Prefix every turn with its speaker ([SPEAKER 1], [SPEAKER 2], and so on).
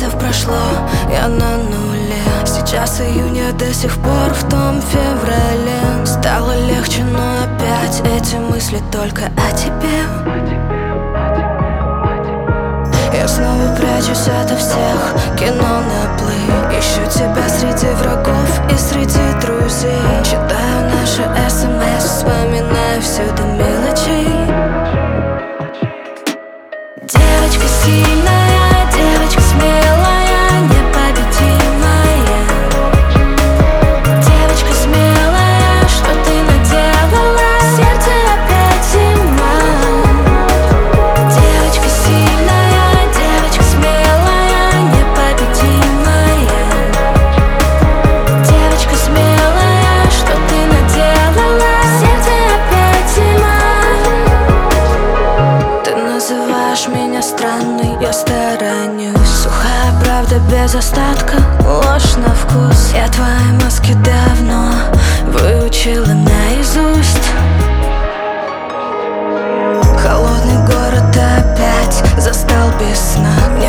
[SPEAKER 1] месяцев прошло, я на нуле. Сейчас июнь, я до сих пор в том феврале. Стало легче, но опять эти мысли только о тебе. Я снова прячусь ото всех, кино на плей. Ищу тебя среди врагов и среди друзей. Читаю наши СМС, вспоминаю все до мелочей. Девочка сильная, девочка смелая, непобедимая. Девочка смелая, что ты наделала? Сердце опять зима. Девочка сильная, девочка смелая, непобедимая. Девочка смелая, что ты наделала? Сердце опять зима. Ты называешь меня странной, я сторонюсь. Сухая правда без остатка, ложь на вкус. Я твои маски давно выучила наизусть. Холодный город опять застал без сна.